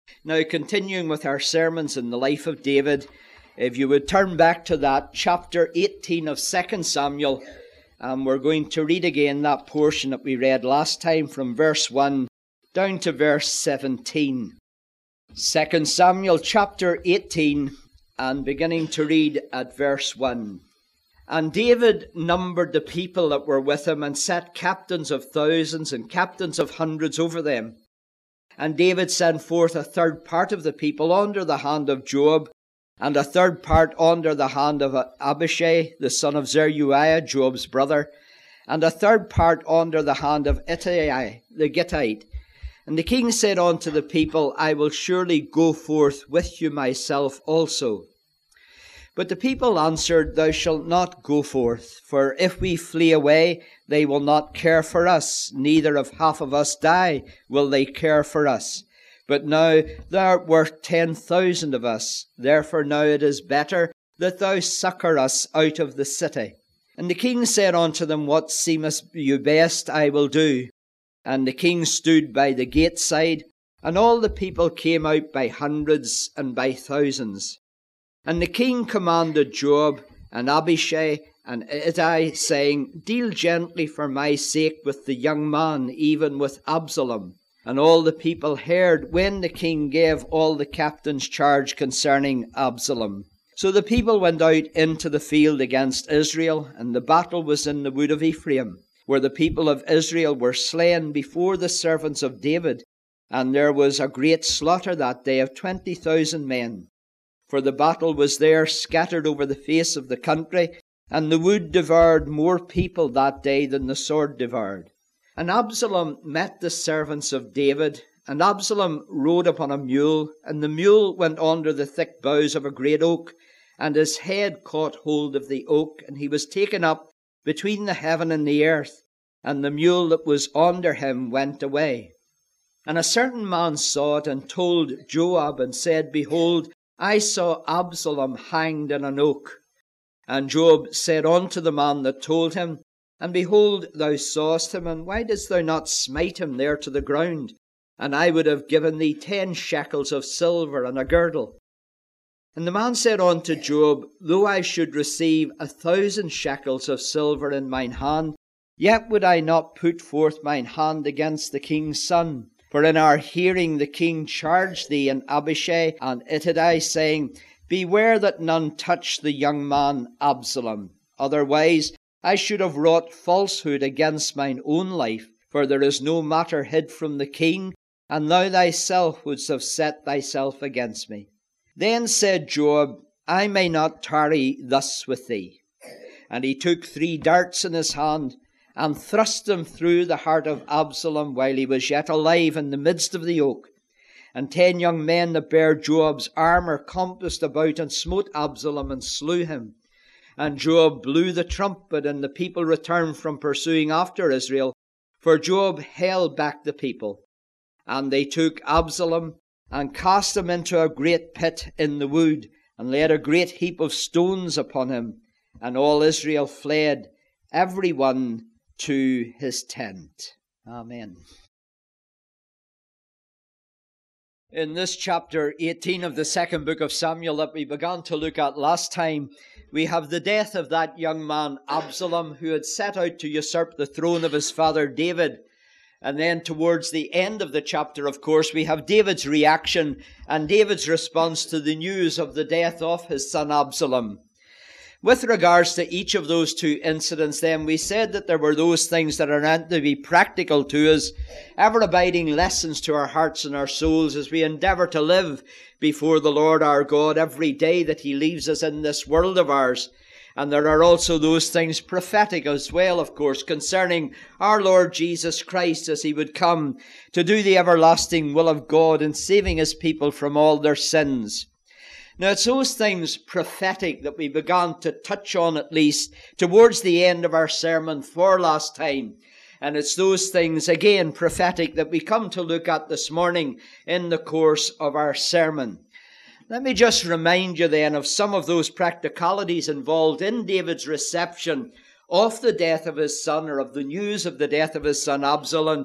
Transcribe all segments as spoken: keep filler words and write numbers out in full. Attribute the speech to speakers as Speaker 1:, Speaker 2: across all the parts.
Speaker 1: Now, continuing with our sermons in the life of David, if you would turn back to that chapter eighteen of Second Samuel, and we're going to read again that portion that we read last time from verse one down to verse seventeen. Second Samuel chapter eighteen, and beginning to read at verse one. And David numbered the people that were with him, and set captains of thousands and captains of hundreds over them. And David sent forth a third part of the people under the hand of Joab, and a third part under the hand of Abishai, the son of Zeruiah, Joab's brother, and a third part under the hand of Ittai, the Gittite. And the king said unto the people, I will surely go forth with you myself also. But the people answered, Thou shalt not go forth, for if we flee away, they will not care for us, neither if half of us die will they care for us. But now thou art worth ten thousand of us, therefore now it is better that thou succour us out of the city. And the king said unto them, What seemeth you best, I will do. And the king stood by the gate side, and all the people came out by hundreds and by thousands. And the king commanded Joab and Abishai and Ittai, saying, Deal gently for my sake with the young man, even with Absalom. And all the people heard when the king gave all the captains charge concerning Absalom. So the people went out into the field against Israel, and the battle was in the wood of Ephraim, where the people of Israel were slain before the servants of David. And there was a great slaughter that day of twenty thousand men. For the battle was there scattered over the face of the country, and the wood devoured more people that day than the sword devoured. And Absalom met the servants of David, and Absalom rode upon a mule, and the mule went under the thick boughs of a great oak, and his head caught hold of the oak, and he was taken up between the heaven and the earth, and the mule that was under him went away. And a certain man saw it, and told Joab, and said, Behold, I saw Absalom hanged in an oak. And Joab said unto the man that told him, And behold, thou sawest him, and why didst thou not smite him there to the ground? And I would have given thee ten shekels of silver and a girdle. And the man said unto Joab, Though I should receive a thousand shekels of silver in mine hand, yet would I not put forth mine hand against the king's son. For in our hearing the king charged thee and Abishai and Ittai, saying, Beware that none touch the young man Absalom. Otherwise I should have wrought falsehood against mine own life, for there is no matter hid from the king, and thou thyself wouldst have set thyself against me. Then said Joab, I may not tarry thus with thee. And he took three darts in his hand, and thrust them through the heart of Absalom while he was yet alive in the midst of the oak. And ten young men that bare Joab's armour compassed about and smote Absalom and slew him. And Joab blew the trumpet, and the people returned from pursuing after Israel, for Joab held back the people. And they took Absalom and cast him into a great pit in the wood, and laid a great heap of stones upon him. And all Israel fled, every one to his tent. Amen. In this chapter eighteen of the second book of Samuel that we began to look at last time, we have the death of that young man Absalom, who had set out to usurp the throne of his father David. And then towards the end of the chapter, of course, we have David's reaction and David's response to the news of the death of his son Absalom. With regards to each of those two incidents, then, we said that there were those things that are meant to be practical to us, ever-abiding lessons to our hearts and our souls as we endeavour to live before the Lord our God every day that He leaves us in this world of ours. And there are also those things prophetic as well, of course, concerning our Lord Jesus Christ as He would come to do the everlasting will of God in saving His people from all their sins. Now, it's those things prophetic that we began to touch on, at least towards the end of our sermon for last time. And it's those things, again, prophetic that we come to look at this morning in the course of our sermon. Let me just remind you then of some of those practicalities involved in David's reception of the death of his son, or of the news of the death of his son Absalom.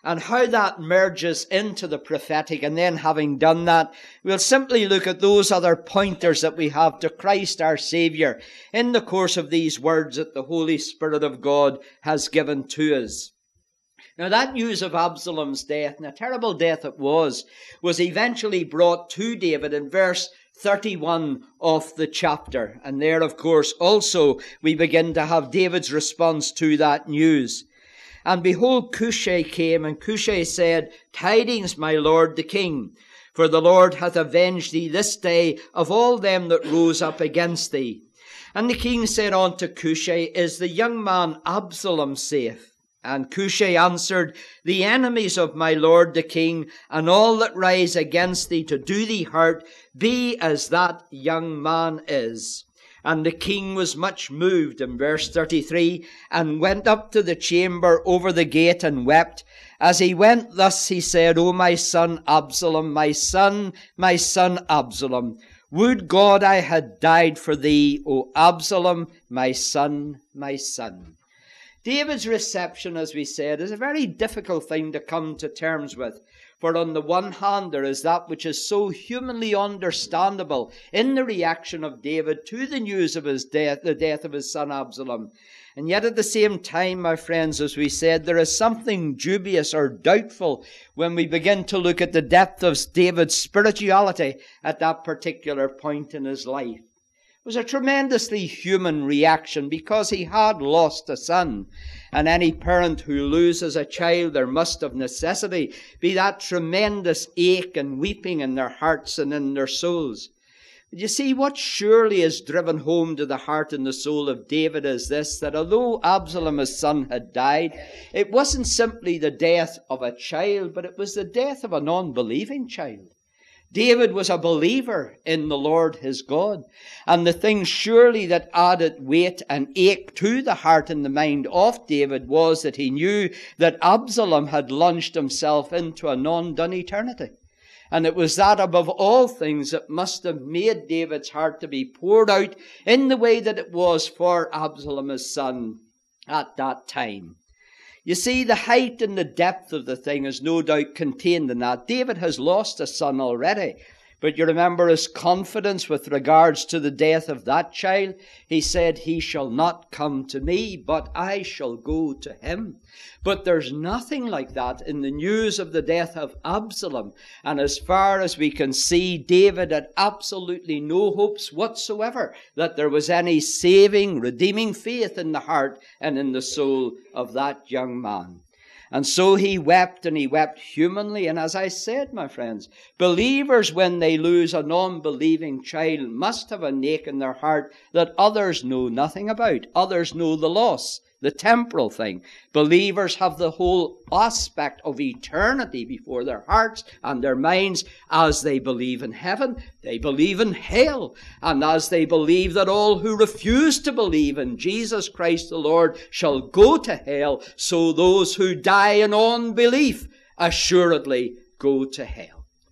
Speaker 1: and how that merges into the prophetic. And then having done that, we'll simply look at those other pointers that we have to Christ our Saviour in the course of these words that the Holy Spirit of God has given to us. Now that news of Absalom's death, and a terrible death it was, was eventually brought to David in verse thirty-one of the chapter. And there, of course, also we begin to have David's response to that news. And behold, Cushai came, and Cushai said, Tidings, my lord the king, for the Lord hath avenged thee this day of all them that rose up against thee. And the king said unto Cushai, Is the young man Absalom safe? And Cushai answered, The enemies of my lord the king, and all that rise against thee to do thee hurt, be as that young man is. And the king was much moved, in verse thirty-three, and went up to the chamber over the gate and wept. As he went thus he said, O my son Absalom, my son, my son Absalom, would God I had died for thee, O Absalom, my son, my son. David's reception, as we said, is a very difficult thing to come to terms with. For on the one hand, there is that which is so humanly understandable in the reaction of David to the news of his death, the death of his son Absalom. And yet at the same time, my friends, as we said, there is something dubious or doubtful when we begin to look at the depth of David's spirituality at that particular point in his life. It was a tremendously human reaction because he had lost a son. And any parent who loses a child, there must of necessity be that tremendous ache and weeping in their hearts and in their souls. But you see, what surely is driven home to the heart and the soul of David is this, that although Absalom, his son, had died, it wasn't simply the death of a child, but it was the death of a non-believing child. David was a believer in the Lord his God. And the thing surely that added weight and ache to the heart and the mind of David was that he knew that Absalom had launched himself into a non-done eternity. And it was that above all things that must have made David's heart to be poured out in the way that it was for Absalom his son at that time. You see, the height and the depth of the thing is no doubt contained in that. David has lost a son already. But you remember his confidence with regards to the death of that child. He said, He shall not come to me, but I shall go to him. But there's nothing like that in the news of the death of Absalom. And as far as we can see, David had absolutely no hopes whatsoever that there was any saving, redeeming faith in the heart and in the soul of that young man. And so he wept, and he wept humanly. And as I said, my friends, believers, when they lose a non-believing child, must have an ache in their heart that others know nothing about. Others know the loss, the temporal thing. Believers have the whole aspect of eternity before their hearts and their minds. As they believe in heaven, they believe in hell. And as they believe that all who refuse to believe in Jesus Christ the Lord shall go to hell, so those who die in unbelief assuredly go to hell.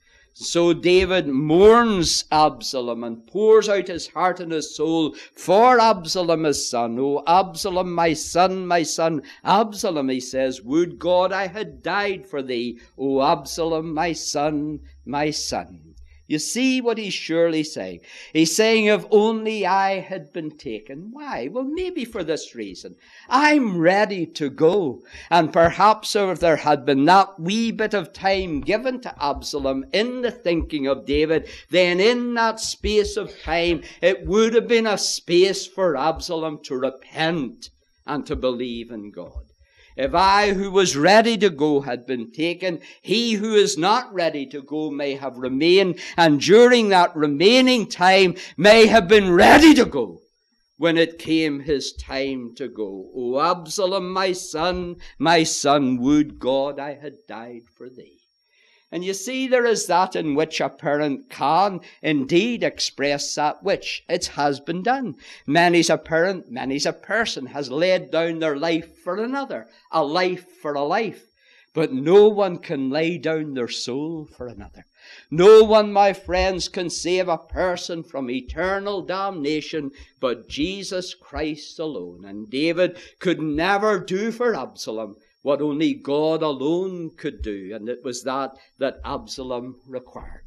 Speaker 1: So David mourns Absalom and pours out his heart and his soul for Absalom his son. O Absalom, my son, my son, Absalom, he says, would God I had died for thee. O Absalom, my son, my son. You see what he's surely saying. He's saying, if only I had been taken. Why? Well, maybe for this reason. I'm ready to go. And perhaps if there had been that wee bit of time given to Absalom in the thinking of David, then in that space of time, it would have been a space for Absalom to repent and to believe in God. If I who was ready to go had been taken, he who is not ready to go may have remained, and during that remaining time may have been ready to go when it came his time to go. O Absalom, my son, my son, would God I had died for thee. And you see, there is that in which a parent can indeed express that which it has been done. Many's a parent, many's a person has laid down their life for another, a life for a life. But no one can lay down their soul for another. No one, my friends, can save a person from eternal damnation but Jesus Christ alone. And David could never do for Absalom what only God alone could do, and it was that that Absalom required.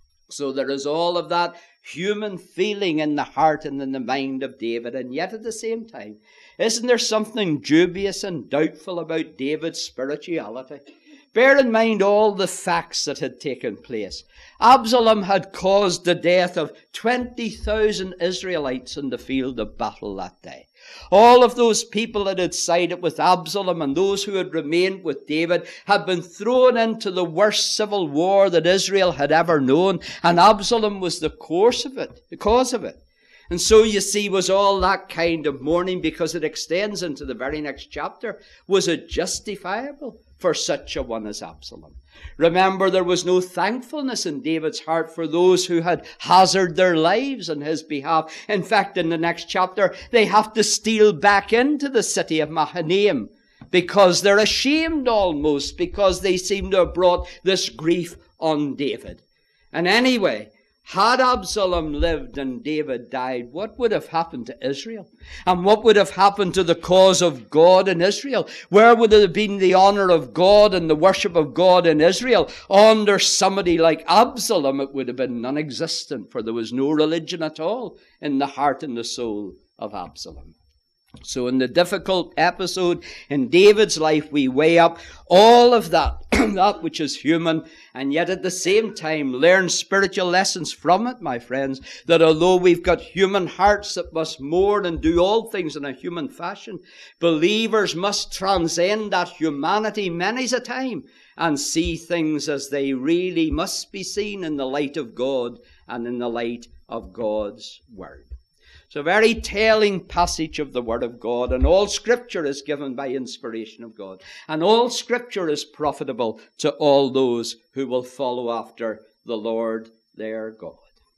Speaker 1: So there is all of that human feeling in the heart and in the mind of David, and yet at the same time, isn't there something dubious and doubtful about David's spirituality? Bear in mind all the facts that had taken place. Absalom had caused the death of twenty thousand Israelites in the field of battle that day. All of those people that had sided with Absalom and those who had remained with David had been thrown into the worst civil war that Israel had ever known, and Absalom was the cause of it, the cause of it. And so, you see, was all that kind of mourning, because it extends into the very next chapter, was it justifiable for such a one as Absalom? Remember, there was no thankfulness in David's heart for those who had hazarded their lives on his behalf. In fact, in the next chapter, they have to steal back into the city of Mahanaim because they're ashamed almost, because they seem to have brought this grief on David. And anyway, had Absalom lived and David died, what would have happened to Israel? And what would have happened to the cause of God in Israel? Where would have been the honor of God and the worship of God in Israel? Under somebody like Absalom, it would have been non-existent, for there was no religion at all in the heart and the soul of Absalom. So in the difficult episode in David's life, we weigh up all of that, that which is human, and yet at the same time learn spiritual lessons from it, my friends, that although we've got human hearts that must mourn and do all things in a human fashion, believers must transcend that humanity many's a time and see things as they really must be seen in the light of God and in the light of God's Word. It's a very telling passage of the Word of God, and all Scripture is given by inspiration of God, and all Scripture is profitable to all those who will follow after the Lord their God.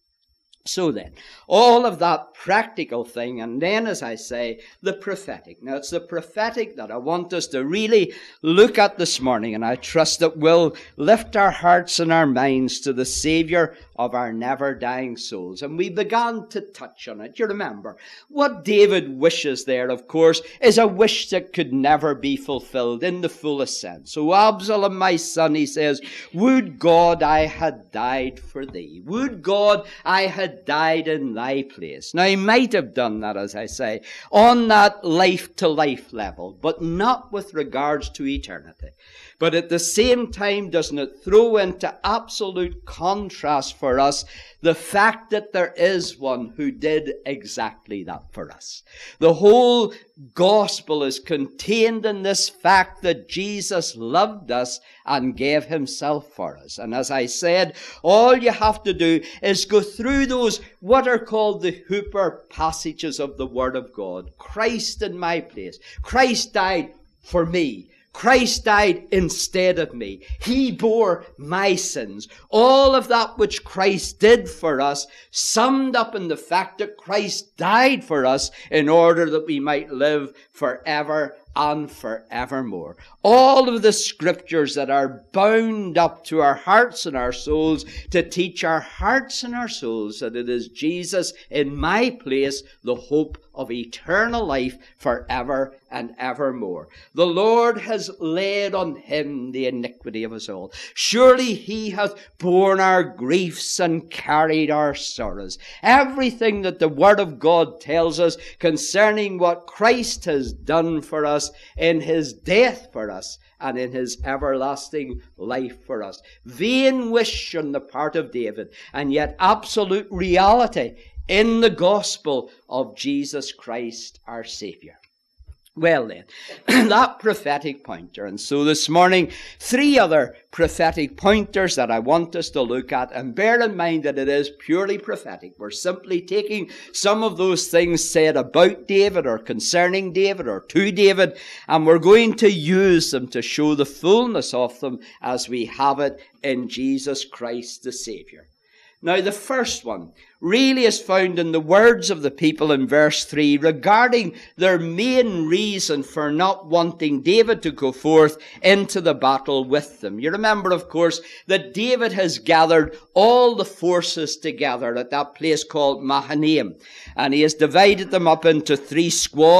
Speaker 1: So then, all of that practical thing, and then, as I say, the prophetic. Now, it's the prophetic that I want us to really look at this morning, and I trust that we'll lift our hearts and our minds to the Savior of our never-dying souls. And we began to touch on it. You remember, what David wishes there, of course, is a wish that could never be fulfilled in the fullest sense. So, Absalom, my son, he says, would God I had died for thee. Would God I had died in thy place. Now, he might have done that, as I say, on that life-to-life level, but not with regards to eternity. But at the same time, doesn't it throw into absolute contrast for us the fact that there is one who did exactly that for us? The whole gospel is contained in this fact that Jesus loved us and gave himself for us. And as I said, all you have to do is go through those what are called the Hooper passages of the Word of God. Christ in my place. Christ died for me. Christ died instead of me. He bore my sins. All of that which Christ did for us, summed up in the fact that Christ died for us in order that we might live forever and forevermore. All of the scriptures that are bound up to our hearts and our souls to teach our hearts and our souls that it is Jesus in my place, the hope of eternal life forever and evermore. The Lord has laid on him the iniquity of us all. Surely he hath borne our griefs and carried our sorrows. Everything that the Word of God tells us concerning what Christ has done for us in his death for us and in his everlasting life for us. Vain wish on the part of David, and yet absolute reality in the gospel of Jesus Christ our Savior. Well then, that prophetic pointer. And so this morning, three other prophetic pointers that I want us to look at. And bear in mind that it is purely prophetic. We're simply taking some of those things said about David or concerning David or to David, and we're going to use them to show the fullness of them as we have it in Jesus Christ the Savior. Now, the first one really is found in the words of the people in verse three regarding their main reason for not wanting David to go forth into the battle with them. You remember, of course, that David has gathered all the forces together at that place called Mahanaim, and he has divided them up into three squads,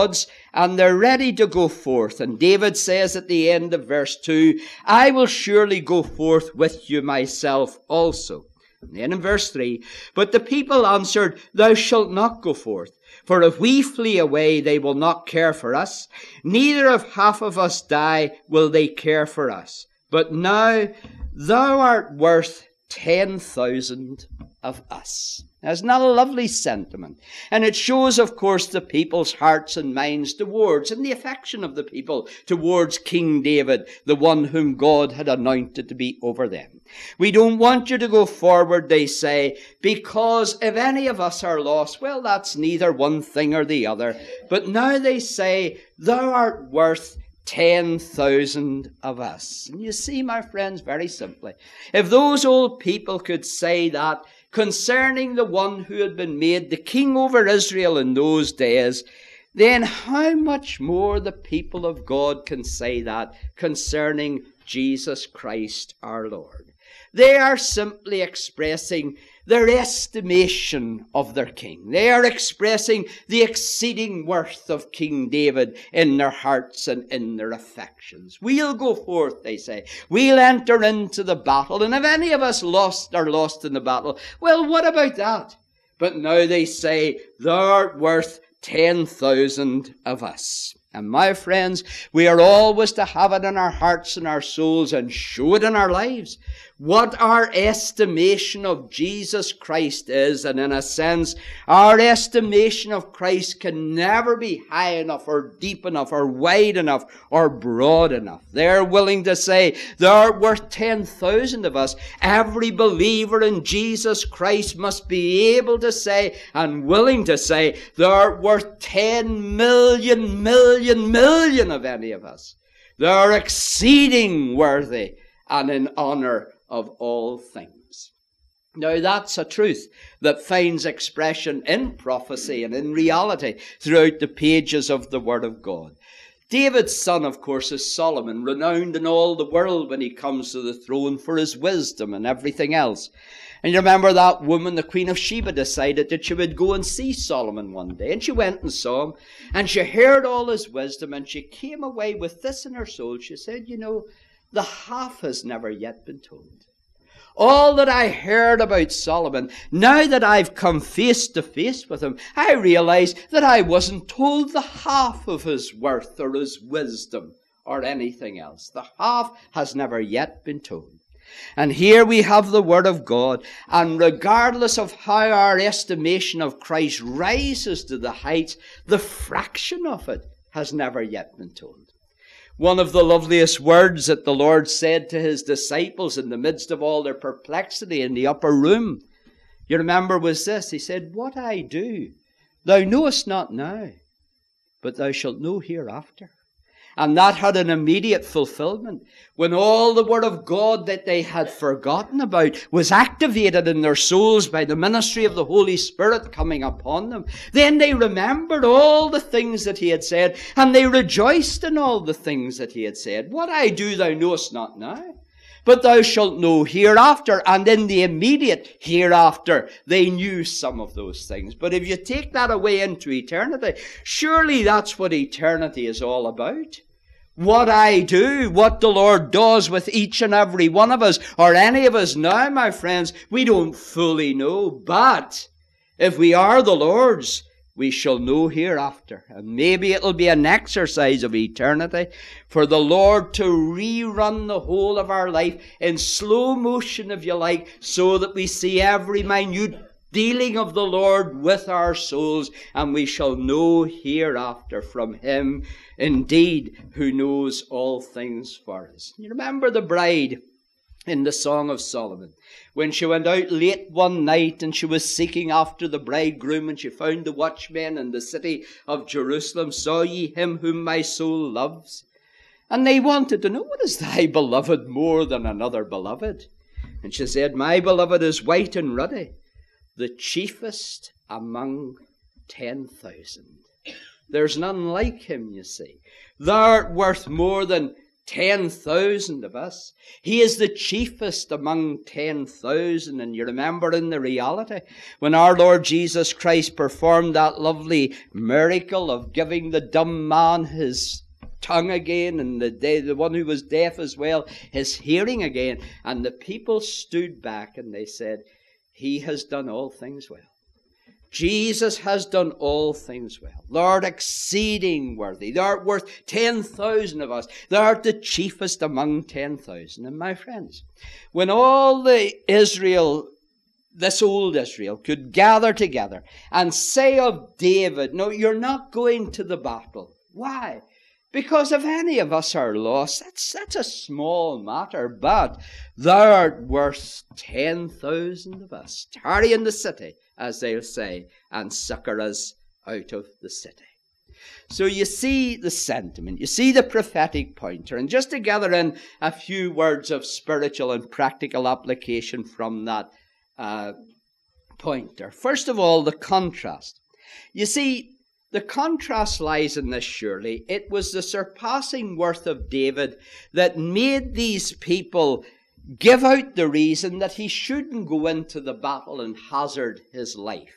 Speaker 1: And they're ready to go forth. And David says at the end of verse two, I will surely go forth with you myself also. And then in verse three, but the people answered, thou shalt not go forth. For if we flee away, they will not care for us. Neither if half of us die, will they care for us. But now thou art worth ten thousand of us. Now, isn't that a lovely sentiment? And it shows, of course, the people's hearts and minds towards, and the affection of the people towards King David, the one whom God had anointed to be over them. We don't want you to go forward, they say, because if any of us are lost, well, that's neither one thing or the other. But now they say, thou art worth ten thousand of us. And you see, my friends, very simply, if those old people could say that concerning the one who had been made the king over Israel in those days, then how much more the people of God can say that concerning Jesus Christ our Lord. They are simply expressing their estimation of their king. They are expressing the exceeding worth of King David in their hearts and in their affections. We'll go forth, they say. We'll enter into the battle. And if any of us lost are lost in the battle, well, what about that? But now they say, thou art worth ten thousand of us. And my friends, we are always to have it in our hearts and our souls and show it in our lives, what our estimation of Jesus Christ is. And in a sense, our estimation of Christ can never be high enough or deep enough or wide enough or broad enough. They're willing to say, thou art worth ten thousand of us. Every believer in Jesus Christ must be able to say and willing to say, thou art worth ten million, million, million of any of us. Thou art exceeding worthy and in honor of all things. Now that's a truth that finds expression in prophecy and in reality throughout the pages of the Word of God. David's son, of course, is Solomon, renowned in all the world when he comes to the throne for his wisdom and everything else. And you remember that woman, the Queen of Sheba, decided that she would go and see Solomon one day. And she went and saw him, and she heard all his wisdom, and she came away with this in her soul. She said, you know, the half has never yet been told. All that I heard about Solomon, now that I've come face to face with him, I realize that I wasn't told the half of his worth or his wisdom or anything else. The half has never yet been told. And here we have the Word of God, and regardless of how our estimation of Christ rises to the heights, the fraction of it has never yet been told. One of the loveliest words that the Lord said to his disciples in the midst of all their perplexity in the upper room, you remember, was this. He said, what I do, thou knowest not now, but thou shalt know hereafter. And that had an immediate fulfillment when all the Word of God that they had forgotten about was activated in their souls by the ministry of the Holy Spirit coming upon them. Then they remembered all the things that he had said, and they rejoiced in all the things that he had said. What I do thou knowest not now, but thou shalt know hereafter. And in the immediate hereafter, they knew some of those things. But if you take that away into eternity, surely that's what eternity is all about. What I do, what the Lord does with each and every one of us, or any of us now, my friends, we don't fully know. But if we are the Lord's, we shall know hereafter. And maybe it'll be an exercise of eternity for the Lord to rerun the whole of our life in slow motion, if you like, so that we see every minute dealing of the Lord with our souls, and we shall know hereafter from him indeed who knows all things for us. You remember the bride in the Song of Solomon, when she went out late one night and she was seeking after the bridegroom, and she found the watchmen in the city of Jerusalem. Saw ye him whom my soul loves? And they wanted to know, what is thy beloved more than another beloved? And she said, my beloved is white and ruddy, the chiefest among ten thousand. There's none like him, you see. Thou art worth more than ten thousand of us. He is the chiefest among ten thousand. And you remember in the reality, when our Lord Jesus Christ performed that lovely miracle of giving the dumb man his tongue again, and the, the one who was deaf as well, his hearing again, and the people stood back and they said, he has done all things well. Jesus has done all things well. Thou art exceeding worthy. Thou art worth ten thousand of us. Thou art the chiefest among ten thousand. And my friends, when all the Israel, this old Israel, could gather together and say of David, no, you're not going to the battle. Why? Because if any of us are lost, that's, that's a small matter, but thou art worth ten thousand of us. Tarry in the city, as they'll say, and succor us out of the city. So you see the sentiment, you see the prophetic pointer, and just to gather in a few words of spiritual and practical application from that uh, pointer. First of all, the contrast. You see, the contrast lies in this surely. It was the surpassing worth of David that made these people give out the reason that he shouldn't go into the battle and hazard his life.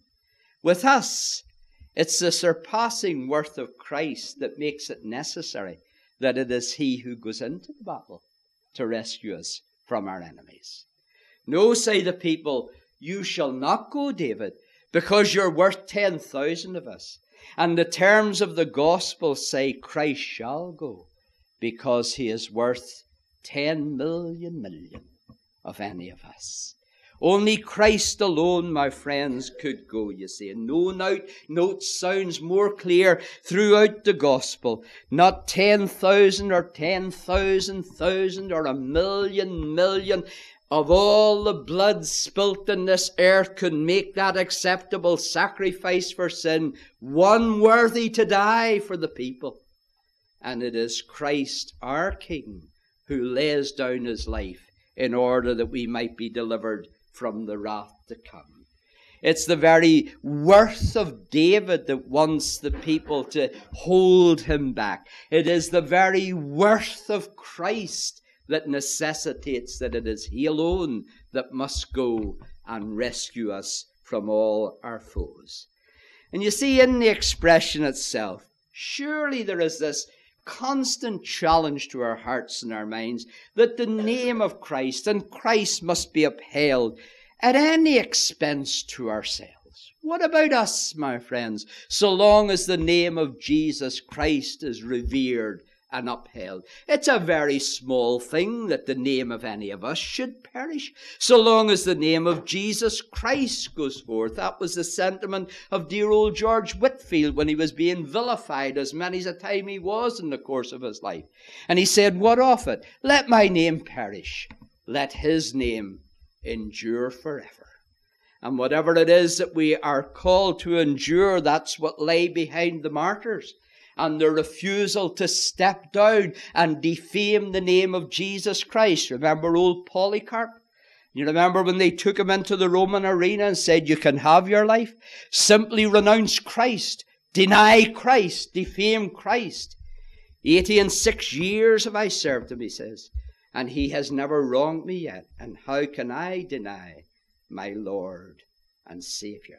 Speaker 1: With us, it's the surpassing worth of Christ that makes it necessary that it is he who goes into the battle to rescue us from our enemies. No, say the people, you shall not go, David, because you're worth ten thousand of us. And the terms of the gospel say Christ shall go because he is worth ten million million of any of us. Only Christ alone, my friends, could go, you see. And no note, note sounds more clear throughout the gospel. Not ten thousand or ten thousand thousand or a million million of all the blood spilt in this earth could make that acceptable sacrifice for sin, one worthy to die for the people. And it is Christ, our King, who lays down his life in order that we might be delivered from the wrath to come. It's the very worth of David that wants the people to hold him back. It is the very worth of Christ that necessitates that it is he alone that must go and rescue us from all our foes. And you see, in the expression itself, surely there is this constant challenge to our hearts and our minds that the name of Christ and Christ must be upheld at any expense to ourselves. What about us, my friends, so long as the name of Jesus Christ is revered and upheld? It's a very small thing that the name of any of us should perish, so long as the name of Jesus Christ goes forth. That was the sentiment of dear old George Whitefield when he was being vilified, as many's a time he was in the course of his life. And he said, what of it? Let my name perish. Let his name endure forever. And whatever it is that we are called to endure, that's what lay behind the martyrs and the refusal to step down and defame the name of Jesus Christ. Remember old Polycarp? You remember when they took him into the Roman arena and said, you can have your life? Simply renounce Christ, deny Christ, defame Christ. Eighty and six years have I served him, he says, and he has never wronged me yet. And how can I deny my Lord and Savior?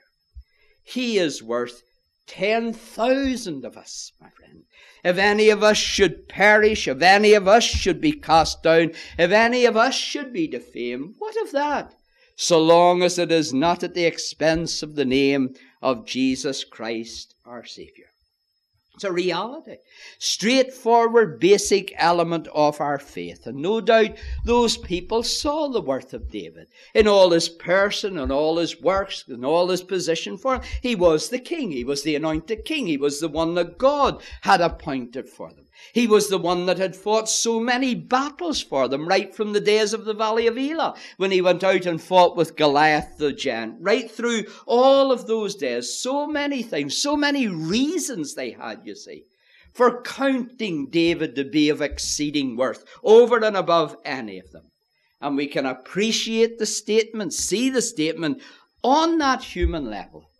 Speaker 1: He is worth ten thousand of us, my friend. If any of us should perish, if any of us should be cast down, if any of us should be defamed, what of that? So long as it is not at the expense of the name of Jesus Christ, our Savior. It's a reality, straightforward, basic element of our faith. And no doubt those people saw the worth of David in all his person and all his works and all his position for him. He was the king. He was the anointed king. He was the one that God had appointed for them. He was the one that had fought so many battles for them, right from the days of the Valley of Elah, when he went out and fought with Goliath the giant, right through all of those days. So many things, so many reasons they had, you see, for counting David to be of exceeding worth, over and above any of them. And we can appreciate the statement, see the statement on that human level.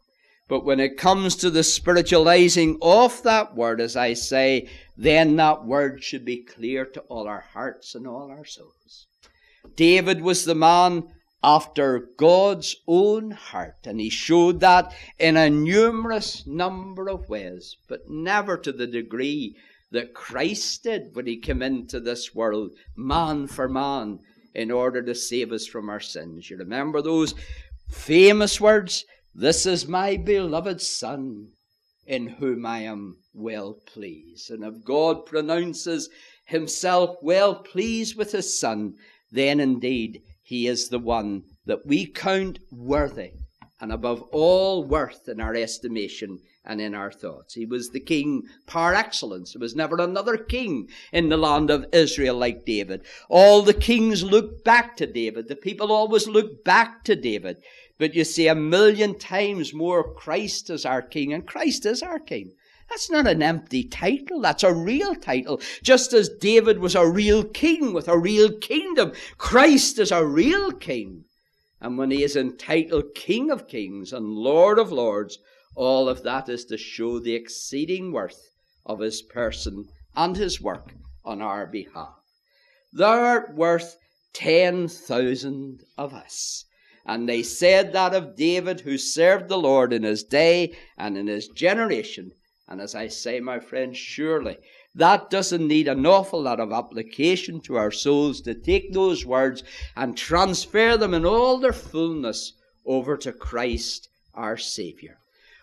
Speaker 1: But when it comes to the spiritualizing of that word, as I say, then that word should be clear to all our hearts and all our souls. David was the man after God's own heart, and he showed that in a numerous number of ways, but never to the degree that Christ did when he came into this world, man for man, in order to save us from our sins. You remember those famous words, "This is my beloved Son, in whom I am well pleased." And if God pronounces himself well pleased with his Son, then indeed he is the one that we count worthy and above all worth in our estimation and in our thoughts. He was the king par excellence. There was never another king in the land of Israel like David. All the kings looked back to David. The people always looked back to David. But you see a million times more Christ is our king, and Christ is our king. That's not an empty title. That's a real title. Just as David was a real king with a real kingdom, Christ is a real king. And when he is entitled King of Kings and Lord of Lords, all of that is to show the exceeding worth of his person and his work on our behalf. Thou art worth ten thousand of us. And they said that of David, who served the Lord in his day and in his generation. And as I say, my friends, surely that doesn't need an awful lot of application to our souls to take those words and transfer them in all their fullness over to Christ our Saviour.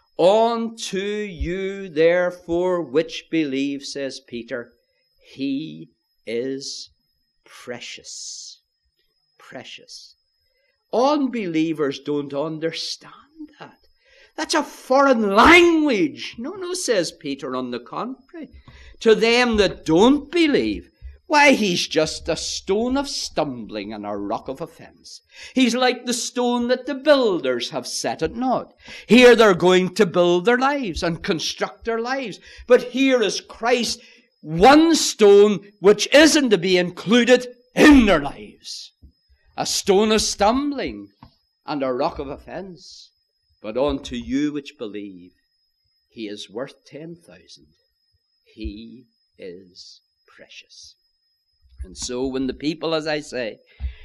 Speaker 1: "Unto you, therefore, which believe," says Peter, "he is precious." Precious. Unbelievers don't understand that. That's a foreign language. No, no, says Peter, on the contrary. To them that don't believe, why, he's just a stone of stumbling and a rock of offense. He's like the stone that the builders have set at naught. Here they're going to build their lives and construct their lives. But here is Christ, one stone which isn't to be included in their lives. A stone of stumbling and a rock of offense. But unto you which believe, he is worth ten thousand. He is precious. And so when the people, as I say,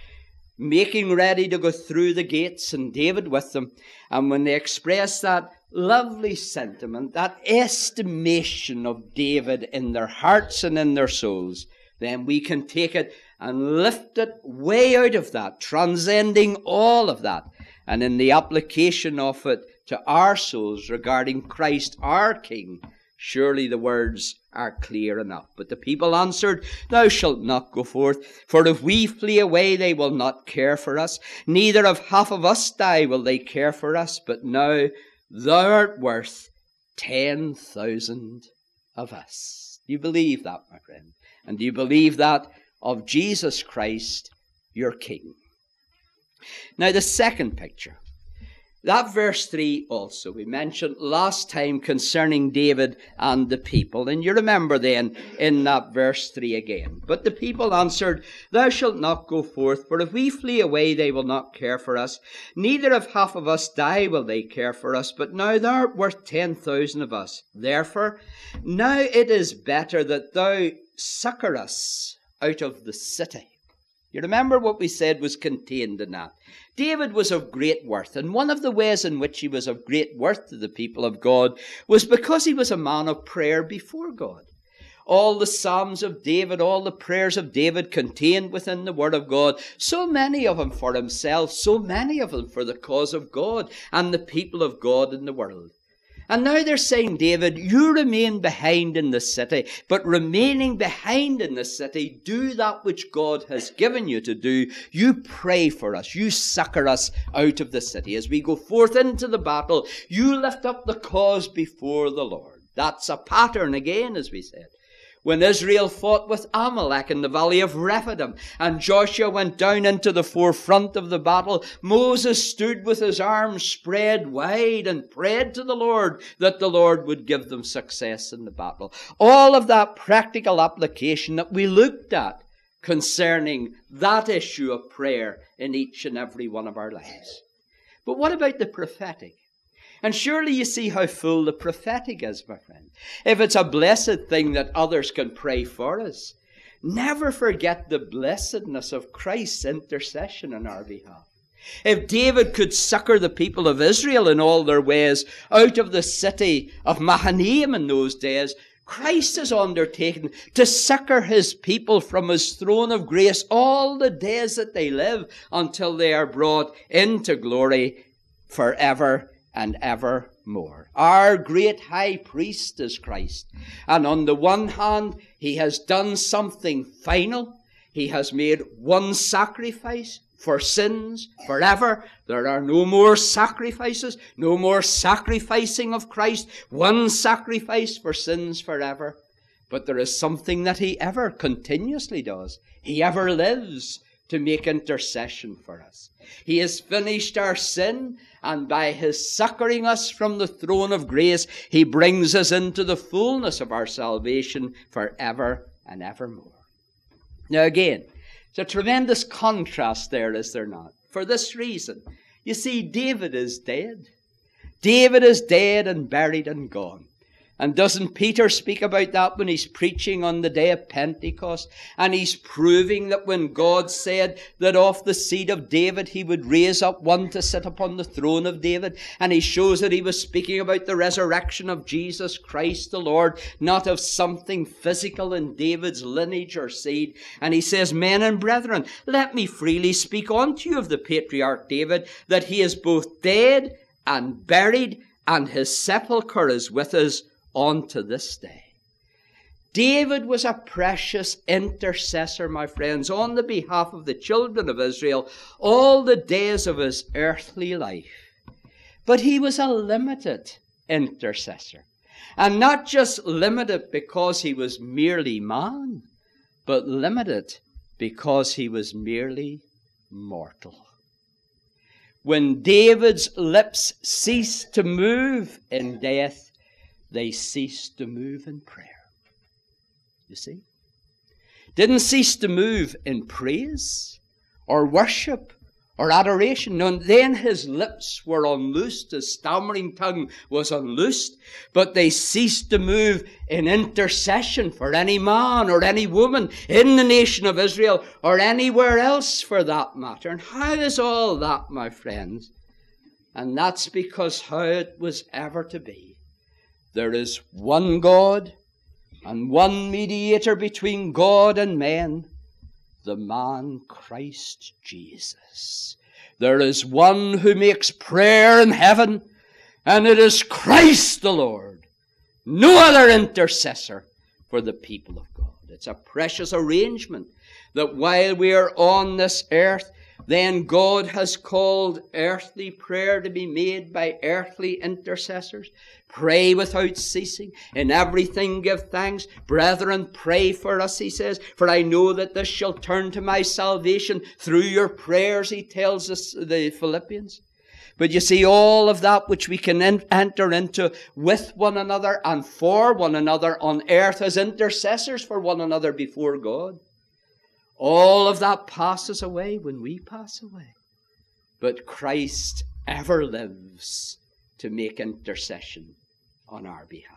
Speaker 1: making ready to go through the gates, and David with them, and when they express that lovely sentiment, that estimation of David in their hearts and in their souls, then we can take it and lift it way out of that, transcending all of that, and in the application of it to our souls regarding Christ our King, surely the words are clear enough. But the people answered, "Thou shalt not go forth, for if we flee away, they will not care for us. Neither if half of us die will they care for us. But now thou art worth ten thousand of us." Do you believe that, my friend? And do you believe that of Jesus Christ, your King? Now, the second picture. That verse three also we mentioned last time concerning David and the people. And you remember then in that verse three again. "But the people answered, Thou shalt not go forth, for if we flee away, they will not care for us. Neither if half of us die will they care for us. But now thou art worth ten thousand of us. Therefore, now it is better that thou succour us out of the city." You remember what we said was contained in that. David was of great worth, and one of the ways in which he was of great worth to the people of God was because he was a man of prayer before God. All the Psalms of David, all the prayers of David contained within the Word of God, so many of them for himself, so many of them for the cause of God and the people of God in the world. And now they're saying, David, you remain behind in the city, but remaining behind in the city, do that which God has given you to do. You pray for us. You succor us out of the city. As we go forth into the battle, you lift up the cause before the Lord. That's a pattern again, as we said. When Israel fought with Amalek in the valley of Rephidim, and Joshua went down into the forefront of the battle, Moses stood with his arms spread wide and prayed to the Lord that the Lord would give them success in the battle. All of that practical application that we looked at concerning that issue of prayer in each and every one of our lives. But what about the prophetic? And surely you see how full the prophetic is, my friend. If it's a blessed thing that others can pray for us, never forget the blessedness of Christ's intercession on our behalf. If David could succor the people of Israel in all their ways out of the city of Mahanaim in those days, Christ is undertaken to succor his people from his throne of grace all the days that they live until they are brought into glory forever and evermore. Our great high priest is Christ. And on the one hand, he has done something final. He has made one sacrifice for sins forever. There are no more sacrifices, no more sacrificing of Christ. One sacrifice for sins forever. But there is something that he ever continuously does. He ever lives to make intercession for us. He has finished our sin, and by his succoring us from the throne of grace, he brings us into the fullness of our salvation forever and evermore. Now again, it's a tremendous contrast there, is there not? For this reason, you see, David is dead. David is dead and buried and gone. And doesn't Peter speak about that when he's preaching on the day of Pentecost? And he's proving that when God said that off the seed of David he would raise up one to sit upon the throne of David. And he shows that he was speaking about the resurrection of Jesus Christ the Lord, not of something physical in David's lineage or seed. And he says, men and brethren, let me freely speak unto you of the patriarch David, that he is both dead and buried, and his sepulchre is with us unto this day. David was a precious intercessor, my friends, on the behalf of the children of Israel all the days of his earthly life. But he was a limited intercessor. And not just limited because he was merely man, but limited because he was merely mortal. When David's lips ceased to move in death, they ceased to move in prayer. You see? Didn't cease to move in praise or worship or adoration. No, then his lips were unloosed, his stammering tongue was unloosed, but they ceased to move in intercession for any man or any woman in the nation of Israel or anywhere else for that matter. And how is all that, my friends? And that's because how it was ever to be. There is one God and one mediator between God and men, the man Christ Jesus. There is one who makes prayer in heaven, and it is Christ the Lord. No other intercessor for the people of God. It's a precious arrangement that while we are on this earth, then God has called earthly prayer to be made by earthly intercessors. Pray without ceasing. In everything give thanks. Brethren, pray for us, he says, for I know that this shall turn to my salvation through your prayers, he tells us, the Philippians. But you see, all of that which we can in- enter into with one another and for one another on earth as intercessors for one another before God, all of that passes away when we pass away. But Christ ever lives to make intercession on our behalf.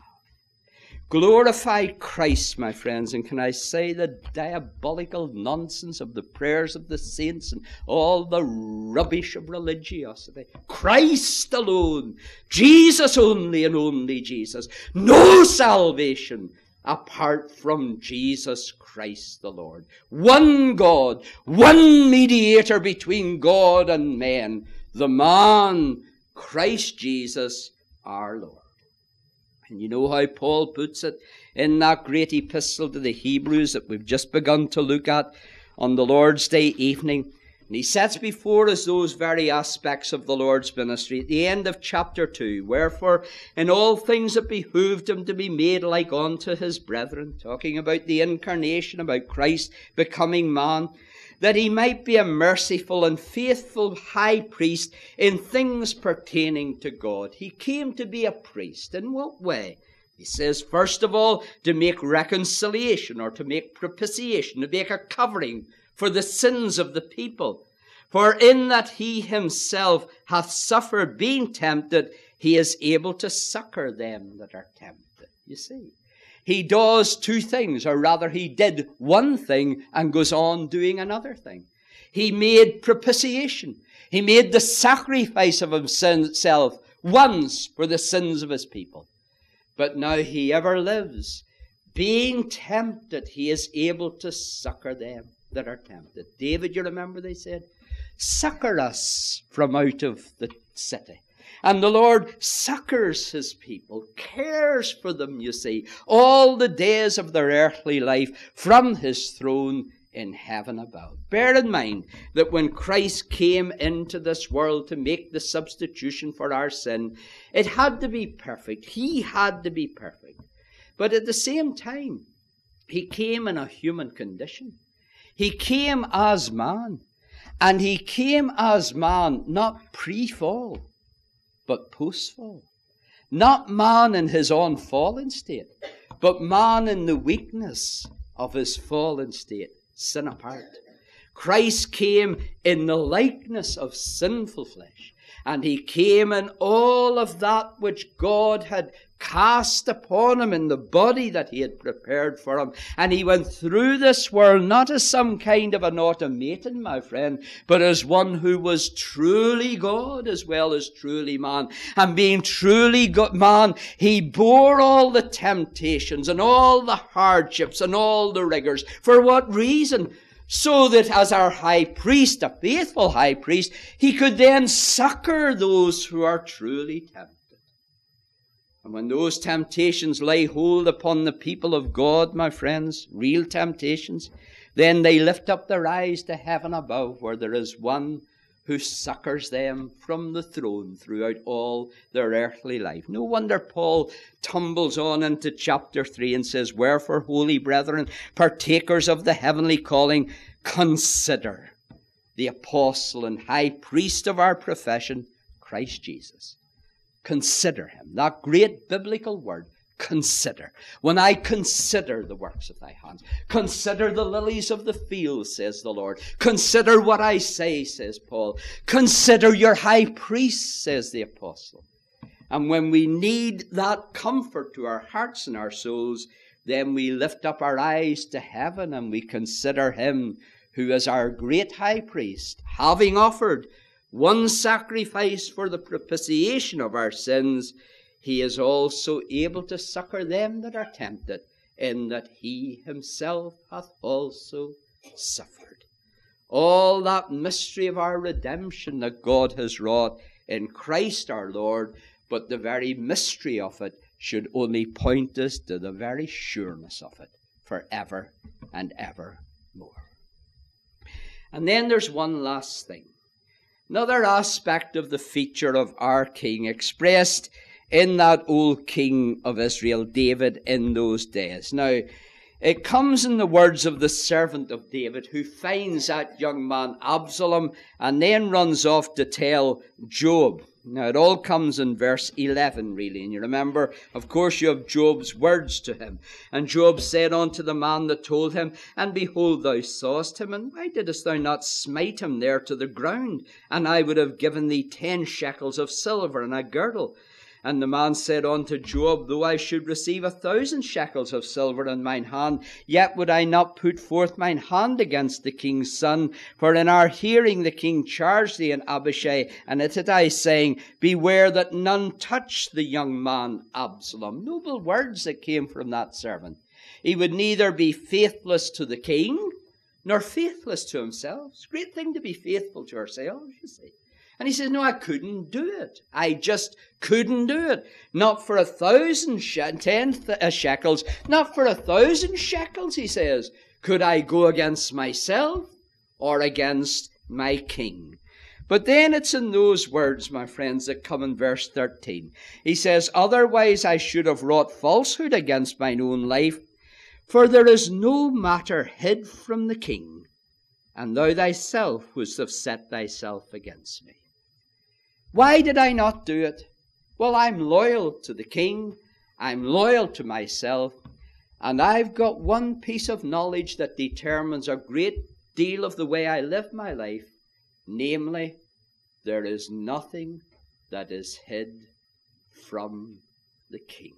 Speaker 1: Glorify Christ, my friends, and can I say the diabolical nonsense of the prayers of the saints and all the rubbish of religiosity. Christ alone, Jesus only and only Jesus. No salvation apart from Jesus Christ the Lord. One God, one mediator between God and men, the man, Christ Jesus, our Lord. And you know how Paul puts it in that great epistle to the Hebrews that we've just begun to look at on the Lord's Day evening. And he sets before us those very aspects of the Lord's ministry at the end of chapter two. Wherefore, in all things it behooved him to be made like unto his brethren, talking about the incarnation, about Christ becoming man, that he might be a merciful and faithful high priest in things pertaining to God. He came to be a priest. In what way? He says, first of all, to make reconciliation or to make propitiation, to make a covering for the sins of the people. For in that he himself hath suffered being tempted, he is able to succor them that are tempted. You see, he does two things, or rather he did one thing and goes on doing another thing. He made propitiation. He made the sacrifice of himself once for the sins of his people. But now he ever lives. Being tempted, he is able to succor them that are tempted. David, you remember they said, succor us from out of the city. And the Lord succors his people, cares for them, you see, all the days of their earthly life from his throne in heaven above. Bear in mind that when Christ came into this world to make the substitution for our sin, it had to be perfect. He had to be perfect. But at the same time, he came in a human condition. He came as man. And he came as man, not pre-fall, but post-fall. Not man in his own fallen state, but man in the weakness of his fallen state, sin apart. Christ came in the likeness of sinful flesh, and he came in all of that which God had cast upon him in the body that he had prepared for him. And he went through this world not as some kind of an automaton, my friend, but as one who was truly God as well as truly man. And being truly God, man, he bore all the temptations and all the hardships and all the rigors. For what reason? So that as our high priest, a faithful high priest, he could then succor those who are truly tempted. And when those temptations lay hold upon the people of God, my friends, real temptations, then they lift up their eyes to heaven above, where there is one who succors them from the throne throughout all their earthly life. No wonder Paul tumbles on into chapter three and says, wherefore, holy brethren, partakers of the heavenly calling, consider the apostle and high priest of our profession, Christ Jesus. Consider him. That great biblical word, consider. When I consider the works of thy hands, consider the lilies of the field, says the Lord. Consider what I say, says Paul. Consider your high priest, says the apostle. And when we need that comfort to our hearts and our souls, then we lift up our eyes to heaven and we consider him who is our great high priest, having offered one sacrifice for the propitiation of our sins. He is also able to succor them that are tempted, in that he himself hath also suffered. All that mystery of our redemption that God has wrought in Christ our Lord, but the very mystery of it should only point us to the very sureness of it forever and ever more. And then there's one last thing. Another aspect of the feature of our King expressed in that old king of Israel, David, in those days. Now, it comes in the words of the servant of David, who finds that young man Absalom and then runs off to tell Job. Now, it all comes in verse eleven, really. And you remember, of course, you have Job's words to him. And Job said unto the man that told him, and behold, thou sawest him, and why didst thou not smite him there to the ground? And I would have given thee ten shekels of silver and a girdle. And the man said unto Job, though I should receive a thousand shekels of silver in mine hand, yet would I not put forth mine hand against the king's son. For in our hearing the king charged thee and Abishai and Ittai, saying, beware that none touch the young man Absalom. Noble words that came from that servant. He would neither be faithless to the king, nor faithless to himself. It's a great thing to be faithful to ourselves, you see. And he says, no, I couldn't do it. I just couldn't do it. Not for a thousand, she- ten th- uh, shekels, not for a thousand shekels, he says, could I go against myself or against my king. But then it's in those words, my friends, that come in verse thirteen. He says, otherwise I should have wrought falsehood against mine own life, for there is no matter hid from the king, and thou thyself wouldst have set thyself against me. Why did I not do it? Well, I'm loyal to the king. I'm loyal to myself. And I've got one piece of knowledge that determines a great deal of the way I live my life. Namely, there is nothing that is hid from the king.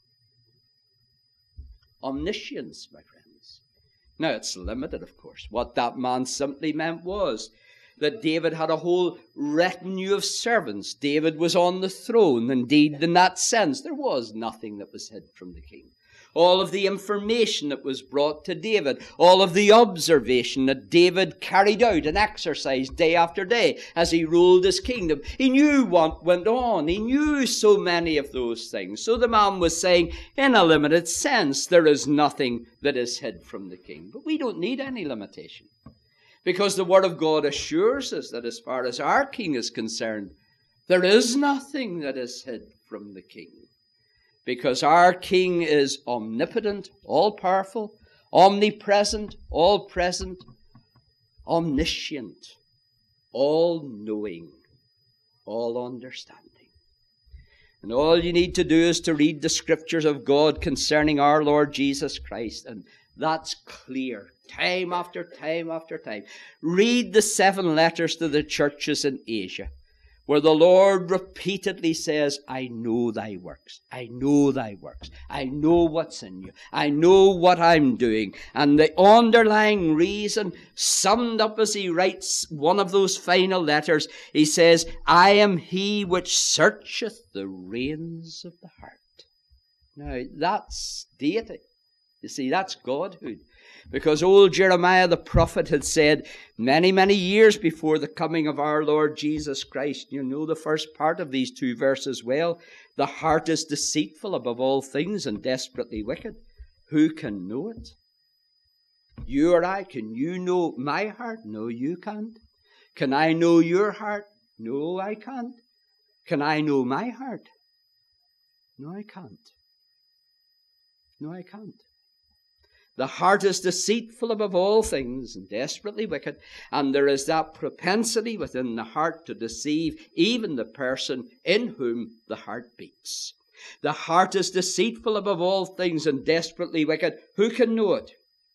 Speaker 1: Omniscience, my friends. Now, it's limited, of course. What that man simply meant was that David had a whole retinue of servants. David was on the throne. Indeed, in that sense, there was nothing that was hid from the king. All of the information that was brought to David, all of the observation that David carried out and exercised day after day as he ruled his kingdom. He knew what went on. He knew so many of those things. So the man was saying, in a limited sense, there is nothing that is hid from the king. But we don't need any limitation, because the Word of God assures us that as far as our king is concerned, there is nothing that is hid from the king. Because our king is omnipotent, all-powerful, omnipresent, all-present, omniscient, all-knowing, all-understanding. And all you need to do is to read the scriptures of God concerning our Lord Jesus Christ, and that's clear, time after time after time. Read the seven letters to the churches in Asia, where the Lord repeatedly says, I know thy works. I know thy works. I know what's in you. I know what I'm doing. And the underlying reason, summed up as he writes one of those final letters, he says, I am he which searcheth the reins of the heart. Now, that's deity. You see, that's Godhood. Because old Jeremiah the prophet had said many, many years before the coming of our Lord Jesus Christ, you know the first part of these two verses well, the heart is deceitful above all things and desperately wicked. Who can know it? You or I, can you know my heart? No, you can't. Can I know your heart? No, I can't. Can I know my heart? No, I can't. No, I can't. The heart is deceitful above all things and desperately wicked, and there is that propensity within the heart to deceive even the person in whom the heart beats. The heart is deceitful above all things and desperately wicked. Who can know it?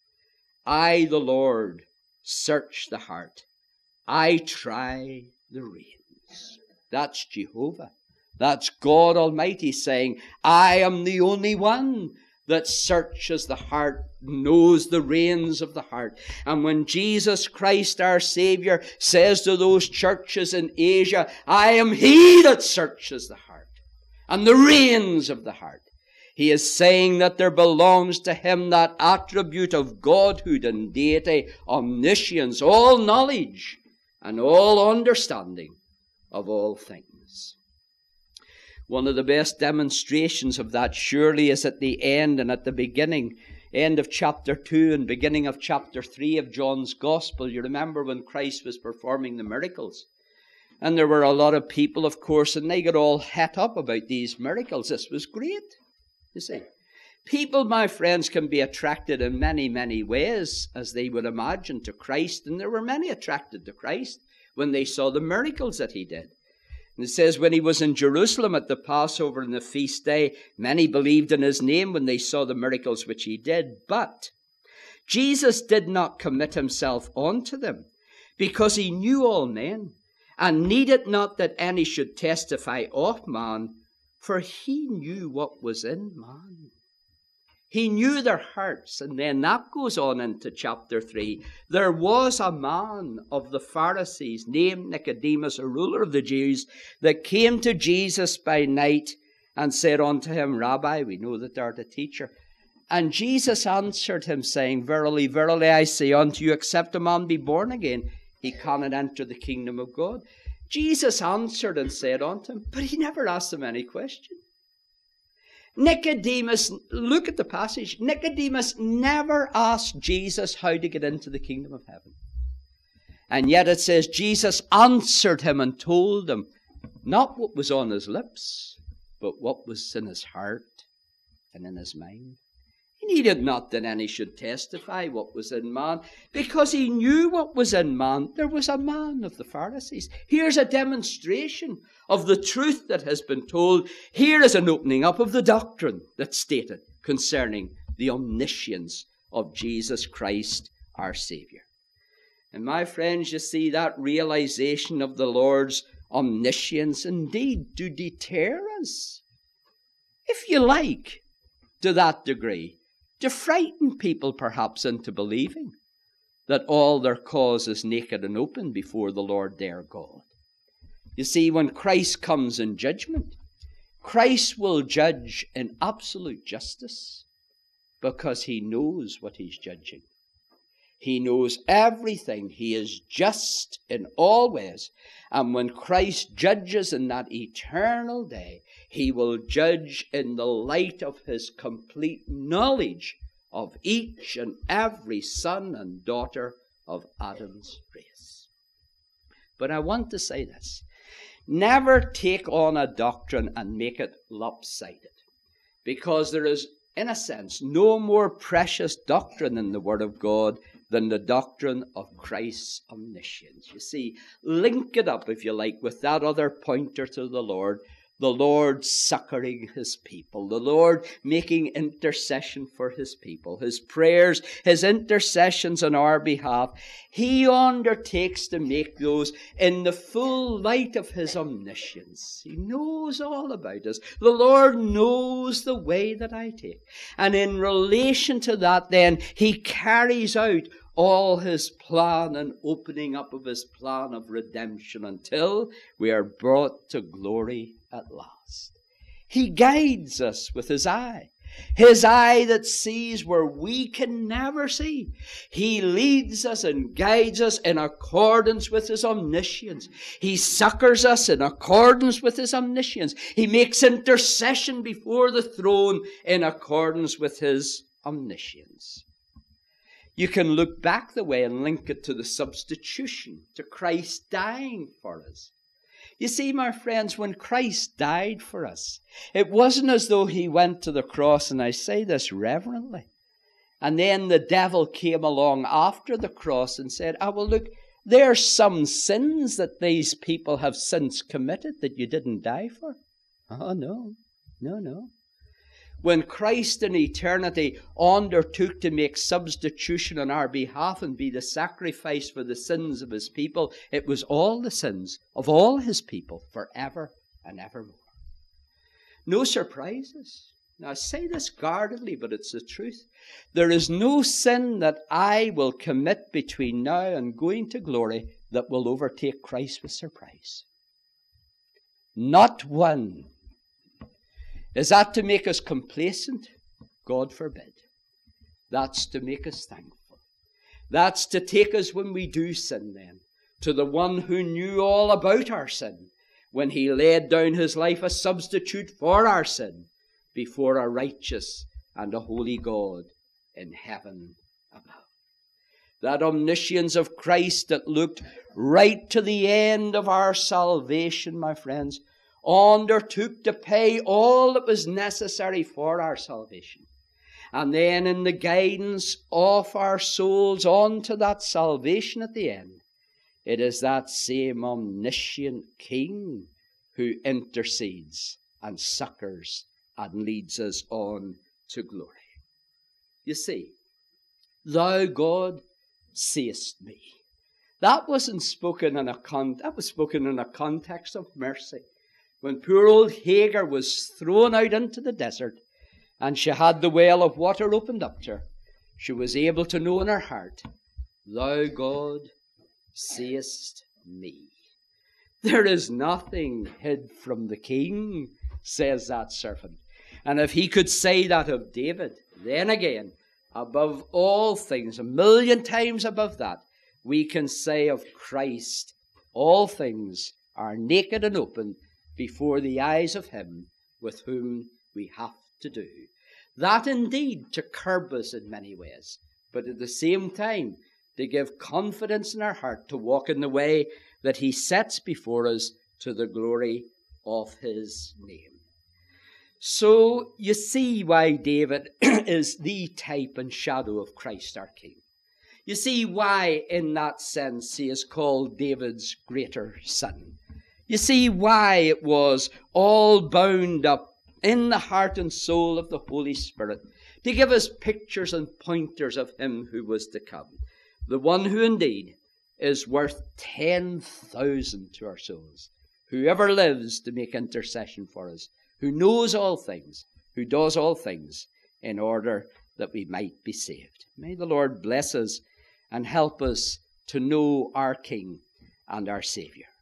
Speaker 1: I, the Lord, search the heart. I try the reins. That's Jehovah. That's God Almighty saying, I am the only one that searches the heart, knows the reins of the heart. And when Jesus Christ, our Savior, says to those churches in Asia, I am he that searches the heart and the reins of the heart, he is saying that there belongs to him that attribute of Godhood and deity, omniscience, all knowledge and all understanding of all things. One of the best demonstrations of that surely is at the end and at the beginning, end of chapter two and beginning of chapter three of John's Gospel. You remember when Christ was performing the miracles. And there were a lot of people, of course, and they got all het up about these miracles. This was great, you see. People, my friends, can be attracted in many, many ways, as they would imagine, to Christ. And there were many attracted to Christ when they saw the miracles that he did. And it says when he was in Jerusalem at the Passover and the feast day, many believed in his name when they saw the miracles which he did. But Jesus did not commit himself unto them, because he knew all men, and needed not that any should testify of man, for he knew what was in man. He knew their hearts. And then that goes on into chapter three. There was a man of the Pharisees named Nicodemus, a ruler of the Jews, that came to Jesus by night and said unto him, Rabbi, we know that thou art a teacher. And Jesus answered him, saying, Verily, verily, I say unto you, except a man be born again, he cannot enter the kingdom of God. Jesus answered and said unto him, but he never asked him any question. Nicodemus, look at the passage. Nicodemus never asked Jesus how to get into the kingdom of heaven. And yet it says Jesus answered him and told him not what was on his lips, but what was in his heart and in his mind. He needed not that any should testify what was in man, because he knew what was in man. There was a man of the Pharisees. Here's a demonstration of the truth that has been told. Here is an opening up of the doctrine that's stated concerning the omniscience of Jesus Christ, our Savior. And my friends, you see, that realization of the Lord's omniscience indeed to deter us if you like, to that degree, to frighten people perhaps into believing that all their cause is naked and open before the Lord their God. You see, when Christ comes in judgment, Christ will judge in absolute justice because he knows what he's judging. He knows everything. He is just in all ways. And when Christ judges in that eternal day, he will judge in the light of his complete knowledge of each and every son and daughter of Adam's race. But I want to say this. Never take on a doctrine and make it lopsided, because there is, in a sense, no more precious doctrine in the Word of God than the doctrine of Christ's omniscience. You see, link it up, if you like, with that other pointer to the Lord, the Lord succoring his people, the Lord making intercession for his people, his prayers, his intercessions on our behalf. He undertakes to make those in the full light of his omniscience. He knows all about us. The Lord knows the way that I take. And in relation to that, then, he carries out all his plan and opening up of his plan of redemption until we are brought to glory at last. He guides us with his eye, his eye that sees where we can never see. He leads us and guides us in accordance with his omniscience. He succors us in accordance with his omniscience. He makes intercession before the throne in accordance with his omniscience. You can look back the way and link it to the substitution, to Christ dying for us. You see, my friends, when Christ died for us, it wasn't as though he went to the cross, and I say this reverently, and then the devil came along after the cross and said, "Ah, well, look, there's some sins that these people have since committed that you didn't die for." Oh, no, no, no. When Christ in eternity undertook to make substitution on our behalf and be the sacrifice for the sins of his people, it was all the sins of all his people forever and evermore. No surprises. Now, I say this guardedly, but it's the truth. There is no sin that I will commit between now and going to glory that will overtake Christ with surprise. Not one. Is that to make us complacent? God forbid. That's to make us thankful. That's to take us, when we do sin then, to the one who knew all about our sin, when he laid down his life a substitute for our sin before a righteous and a holy God in heaven above. That omniscience of Christ that looked right to the end of our salvation, my friends, undertook to pay all that was necessary for our salvation. And then in the guidance of our souls on to that salvation at the end, it is that same omniscient King who intercedes and succors and leads us on to glory. You see, thou God seest me. That wasn't spoken in a con- that was spoken in a context of mercy. When poor old Hagar was thrown out into the desert and she had the well of water opened up to her, she was able to know in her heart, "Thou, God, seest me." There is nothing hid from the King, says that servant. And if he could say that of David, then again, above all things, a million times above that, we can say of Christ, all things are naked and open before the eyes of him with whom we have to do. That indeed to curb us in many ways, but at the same time to give confidence in our heart to walk in the way that he sets before us to the glory of his name. So you see why David is the type and shadow of Christ our King. You see why in that sense he is called David's greater son. You see why it was all bound up in the heart and soul of the Holy Spirit to give us pictures and pointers of him who was to come. The one who indeed is worth ten thousand to our souls. Whoever lives to make intercession for us, who knows all things, who does all things in order that we might be saved. May the Lord bless us and help us to know our King and our Saviour.